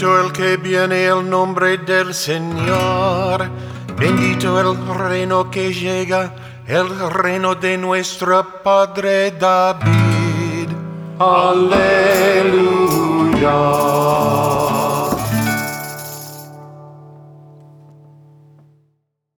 Bendito el que viene el nombre del Señor. Bendito el reino que llega, el reino de nuestro Padre David. Aleluya.